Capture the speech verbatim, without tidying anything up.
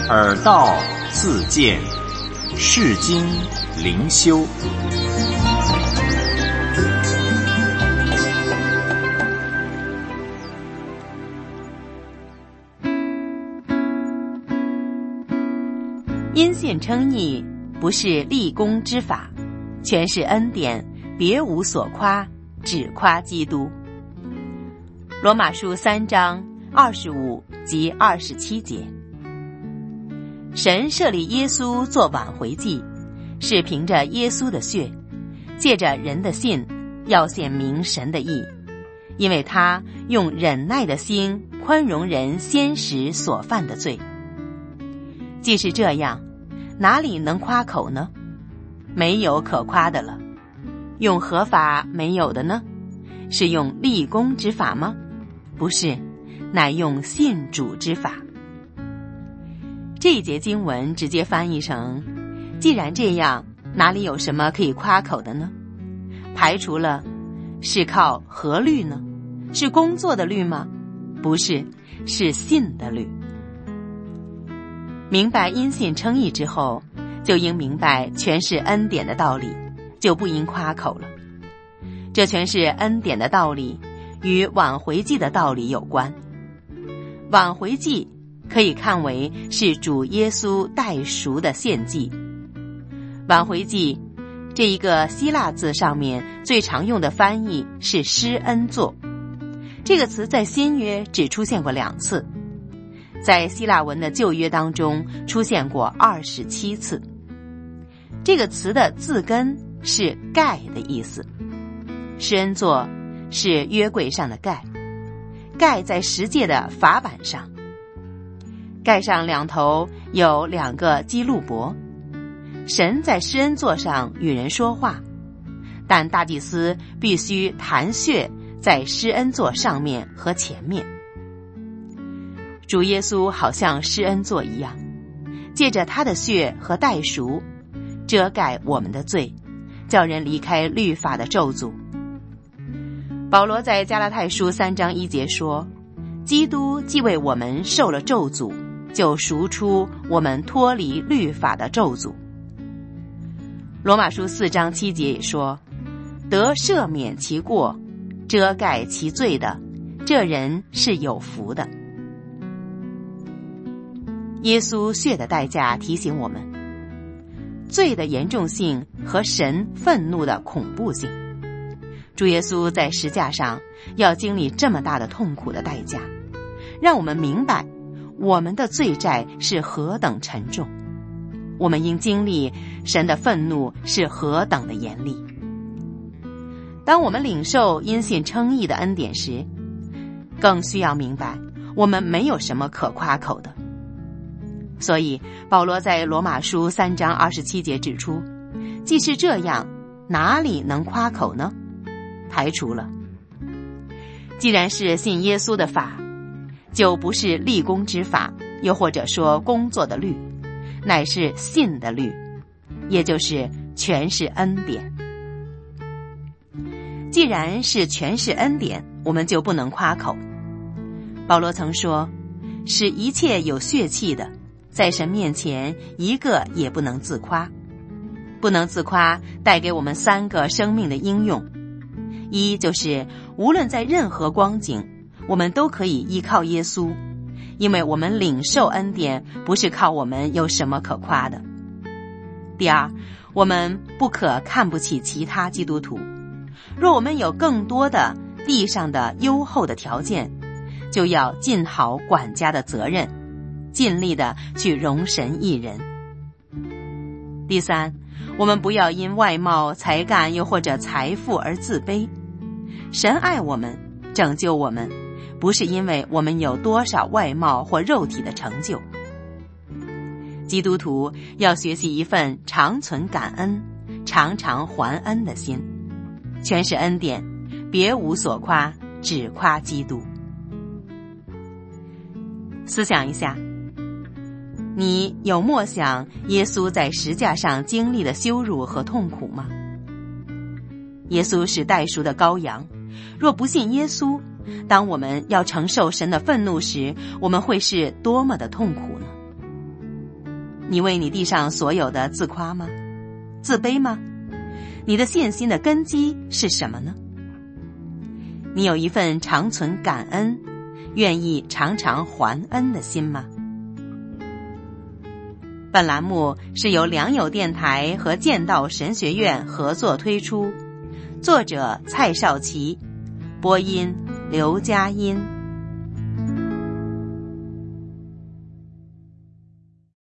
耳道自见，世经灵修。 因信称义不是立功之法，全是恩典，别无所夸，只夸基督。罗马书三章二十五及二十七节。神设立耶稣做挽回祭，是凭着耶稣的血，借着人的信，要显明神的义，因为他用忍耐的心宽容人先时所犯的罪。既是这样，哪里能夸口呢？没有可夸的了。用何法没有的呢？是用立功之法吗？不是，乃用信主之法。这一节经文直接翻译成，既然这样，哪里有什么可以夸口的呢？排除了，是靠何律呢？是工作的律吗？不是，是信的律。明白因信称义之后，就应明白全是恩典的道理，就不应夸口了。这全是恩典的道理，与挽回祭的道理有关。挽回祭可以看为是主耶稣代赎的献祭。挽回祭这一个希腊字上面最常用的翻译是施恩座，这个词在新约只出现过两次，在希腊文的旧约当中出现过二十七次。这个词的字根是盖的意思，施恩座是约柜上的盖，盖在十诫的法版上，盖上两头有两个基路伯，神在施恩座上与人说话，但大祭司必须弹血在施恩座上面和前面。主耶稣好像施恩座一样，借着他的血和代赎遮盖我们的罪，叫人离开律法的咒诅。保罗在加拉太书三章一节说，基督既为我们受了咒诅，就赎出我们脱离律法的咒诅。罗马书四章七节也说，得赦免其过，遮盖其罪的，这人是有福的。耶稣血的代价提醒我们罪的严重性和神愤怒的恐怖性。主耶稣在十架上要经历这么大的痛苦的代价，让我们明白我们的罪债是何等沉重，我们应经历神的愤怒是何等的严厉。当我们领受因信称义的恩典时，更需要明白我们没有什么可夸口的。所以保罗在罗马书三章二十七节指出，既是这样，哪里能夸口呢？排除了。既然是信耶稣的法，就不是立功之法，又或者说工作的律，乃是信的律，也就是全是恩典。既然是全是恩典，我们就不能夸口。保罗曾说，使一切有血气的在神面前一个也不能自夸。不能自夸带给我们三个生命的应用。一就是无论在任何光景，我们都可以依靠耶稣，因为我们领受恩典不是靠我们有什么可夸的。第二，我们不可看不起其他基督徒，若我们有更多的地上的优厚的条件，就要尽好管家的责任，尽力的去容神益人。第三，我们不要因外貌、才干又或者财富而自卑。神爱我们，拯救我们，不是因为我们有多少外貌或肉体的成就。基督徒要学习一份常存感恩、常常还恩的心，全是恩典，别无所夸，只夸基督。思想一下，你有默想耶稣在十架上经历的羞辱和痛苦吗？耶稣是代赎的羔羊，若不信耶稣，当我们要承受神的愤怒时，我们会是多么的痛苦呢？ 你为你地上所有的自夸吗？自卑吗？你的信心的根基是什么呢？你有一份常存感恩，愿意常常还恩的心吗？本栏目是由良友电台和剑道神学院合作推出，作者蔡少琪，播音刘佳音。